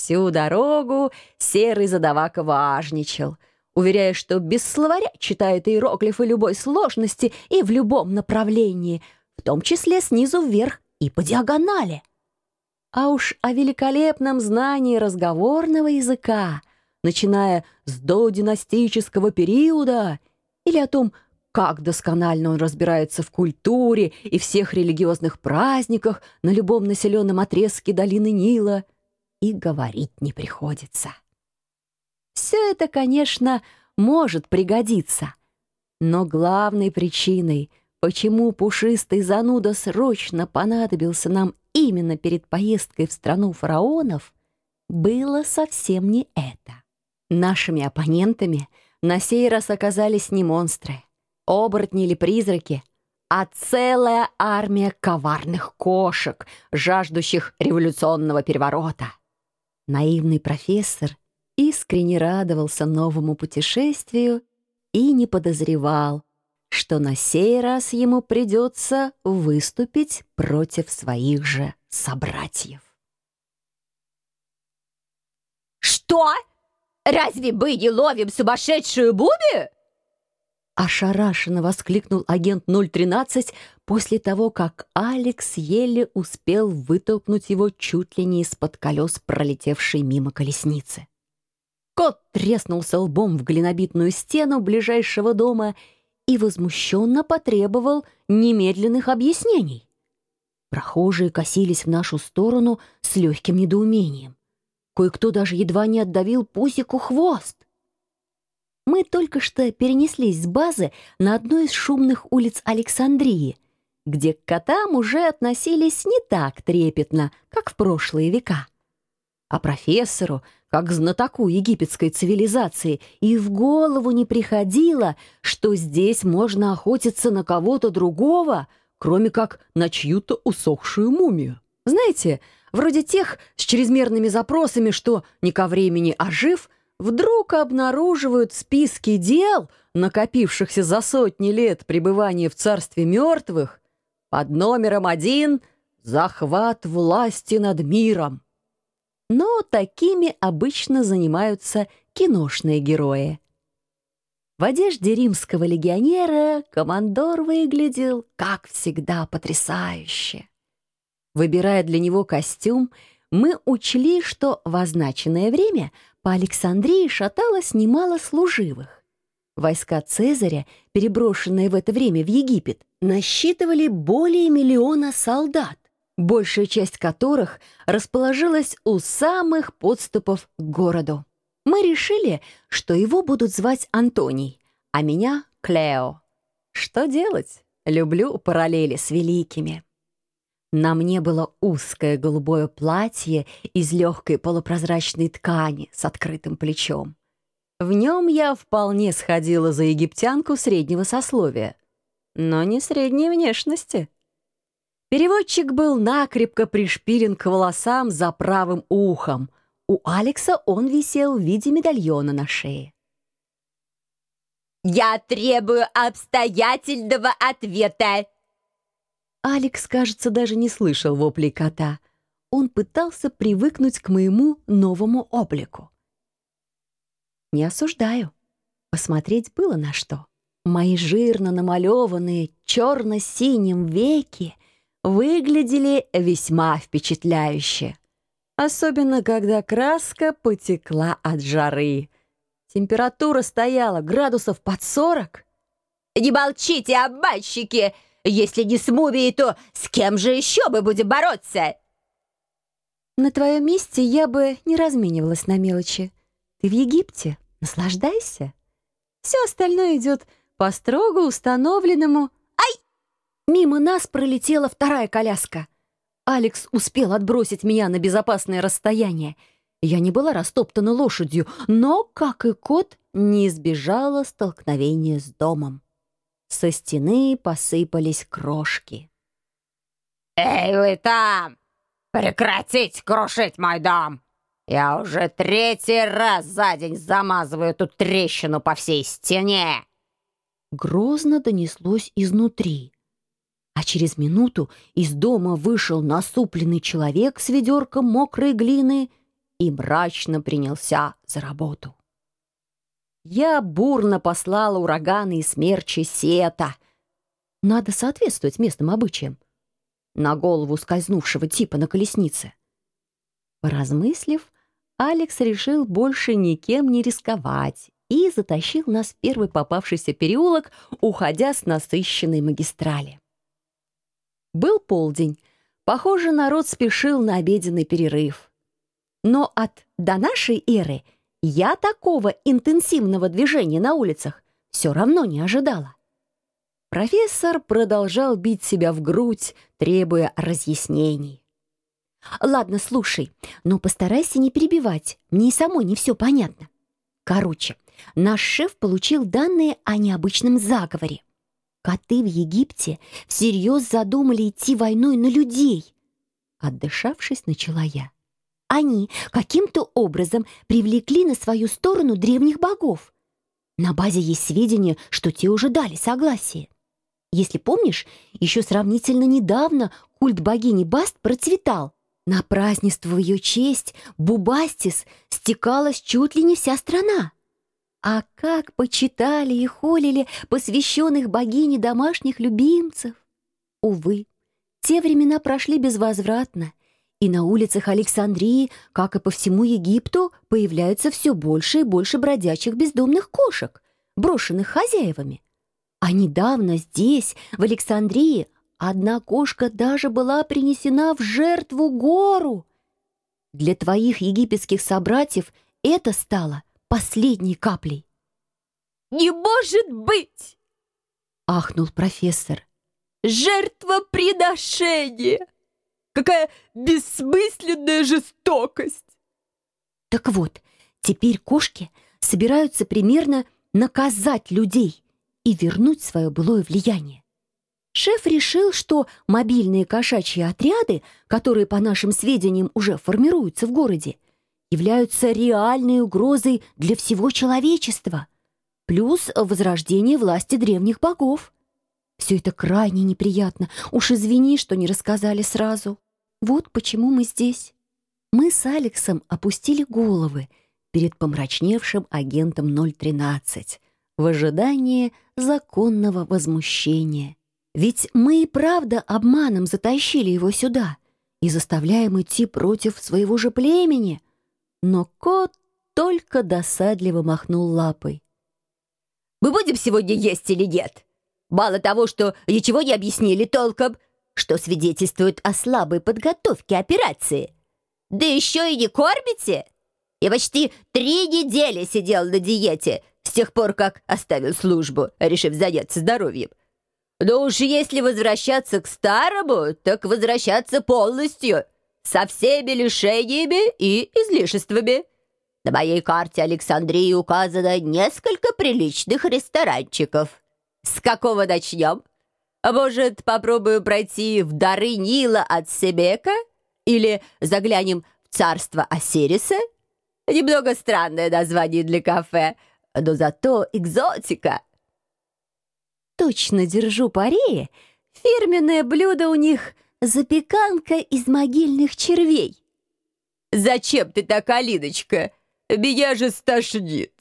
Всю дорогу серый задавака важничал, уверяя, что без словаря читает иероглифы любой сложности и в любом направлении, в том числе снизу вверх и по диагонали. А уж о великолепном знании разговорного языка, начиная с додинастического периода, или о том, как досконально он разбирается в культуре и всех религиозных праздниках на любом населенном отрезке долины Нила, и говорить не приходится. Все это, конечно, может пригодиться, но главной причиной, почему пушистый зануда срочно понадобился нам именно перед поездкой в страну фараонов, было совсем не это. Нашими оппонентами на сей раз оказались не монстры, оборотни или призраки, а целая армия коварных кошек, жаждущих революционного переворота. Наивный профессор искренне радовался новому путешествию и не подозревал, что на сей раз ему придется выступить против своих же собратьев. «Что? Разве мы не ловим сумасшедшую Буби?» Ошарашенно воскликнул агент 013 после того, как Алекс еле успел вытолкнуть его чуть ли не из-под колес пролетевшей мимо колесницы. Кот треснулся лбом в глинобитную стену ближайшего дома и возмущенно потребовал немедленных объяснений. Прохожие косились в нашу сторону с легким недоумением. Кое-кто даже едва не отдавил Пусику хвост. Мы только что перенеслись с базы на одну из шумных улиц Александрии, где к котам уже относились не так трепетно, как в прошлые века. А профессору, как знатоку египетской цивилизации, и в голову не приходило, что здесь можно охотиться на кого-то другого, кроме как на чью-то усохшую мумию. Знаете, вроде тех с чрезмерными запросами, что не ко времени, а жив, вдруг обнаруживают списки дел, накопившихся за сотни лет пребывания в царстве мертвых, под номером 1 «Захват власти над миром». Но такими обычно занимаются киношные герои. В одежде римского легионера командор выглядел, как всегда, потрясающе. Выбирая для него костюм, мы учли, что в означенное время по Александрии шаталось немало служивых. Войска Цезаря, переброшенные в это время в Египет, насчитывали более 1 миллиона солдат, большая часть которых расположилась у самых подступов к городу. Мы решили, что его будут звать Антоний, а меня — Клео. Что делать? Люблю параллели с великими. На мне было узкое голубое платье из легкой полупрозрачной ткани с открытым плечом. В нем я вполне сходила за египтянку среднего сословия, но не средней внешности. Переводчик был накрепко пришпилен к волосам за правым ухом. У Алекса он висел в виде медальона на шее. «Я требую обстоятельного ответа!» Алекс, кажется, даже не слышал воплей кота. Он пытался привыкнуть к моему новому облику. Не осуждаю. Посмотреть было на что. Мои жирно намалеванные черно-синим веки выглядели весьма впечатляюще. Особенно, когда краска потекла от жары. Температура стояла градусов под 40. «Не молчите, обманщики! Если не с мумией, то с кем же еще мы будем бороться?» На твоем месте я бы не разменивалась на мелочи. Ты в Египте, наслаждайся. Все остальное идет по строго установленному... Ай! Мимо нас пролетела вторая коляска. Алекс успел отбросить меня на безопасное расстояние. Я не была растоптана лошадью, но, как и кот, не избежала столкновения с домом. Со стены посыпались крошки. «Эй, вы там! Прекратите крушить мой дом! Я уже 3-й раз за день замазываю эту трещину по всей стене!» Грозно донеслось изнутри. А через минуту из дома вышел насупленный человек с ведерком мокрой глины и мрачно принялся за работу. Я бурно послала ураганы и смерчи сета. Надо соответствовать местным обычаям. На голову скользнувшего типа на колеснице. Поразмыслив, Алекс решил больше никем не рисковать и затащил нас в первый попавшийся переулок, уходя с насыщенной магистрали. Был полдень. Похоже, народ спешил на обеденный перерыв. Но до нашей эры я такого интенсивного движения на улицах все равно не ожидала. Профессор продолжал бить себя в грудь, требуя разъяснений. «Ладно, слушай, но постарайся не перебивать. Мне и самой не все понятно. Короче, наш шеф получил данные о необычном заговоре. Коты в Египте всерьез задумали идти войной на людей». Отдышавшись, начала я. Они каким-то образом привлекли на свою сторону древних богов. На базе есть сведения, что те уже дали согласие. Если помнишь, еще сравнительно недавно культ богини Баст процветал. На празднество в ее честь, Бубастис, стекалась чуть ли не вся страна. А как почитали и холили посвященных богине домашних любимцев! Увы, те времена прошли безвозвратно, и на улицах Александрии, как и по всему Египту, появляется все больше и больше бродячих бездомных кошек, брошенных хозяевами. А недавно здесь, в Александрии, одна кошка даже была принесена в жертву гору. Для твоих египетских собратьев это стало последней каплей. «Не может быть!» — ахнул профессор. «Жертвоприношение! Какая бессмысленная жестокость!» Так вот, теперь кошки собираются примерно наказать людей и вернуть свое былое влияние. Шеф решил, что мобильные кошачьи отряды, которые, по нашим сведениям, уже формируются в городе, являются реальной угрозой для всего человечества, плюс возрождение власти древних богов. Все это крайне неприятно. Уж извини, что не рассказали сразу. Вот почему мы здесь. Мы с Алексом опустили головы перед помрачневшим агентом 013 в ожидании законного возмущения. Ведь мы и правда обманом затащили его сюда и заставляем идти против своего же племени. Но кот только досадливо махнул лапой. «Мы будем сегодня есть или нет? Мало того, что ничего не объяснили толком, что свидетельствует о слабой подготовке операции. Да еще и не кормите? Я почти 3 недели сидел на диете с тех пор, как оставил службу, решив заняться здоровьем. Но уж если возвращаться к старому, так возвращаться полностью, со всеми лишениями и излишествами. На моей карте Александрии указано несколько приличных ресторанчиков. С какого начнем? А может, попробую пройти в дары Нила от Себека? Или заглянем в царство Осириса? Немного странное название для кафе, но зато экзотика. Точно держу пари, фирменное блюдо у них — запеканка из могильных червей. «Зачем ты так, Алиночка? Меня же стошнит!»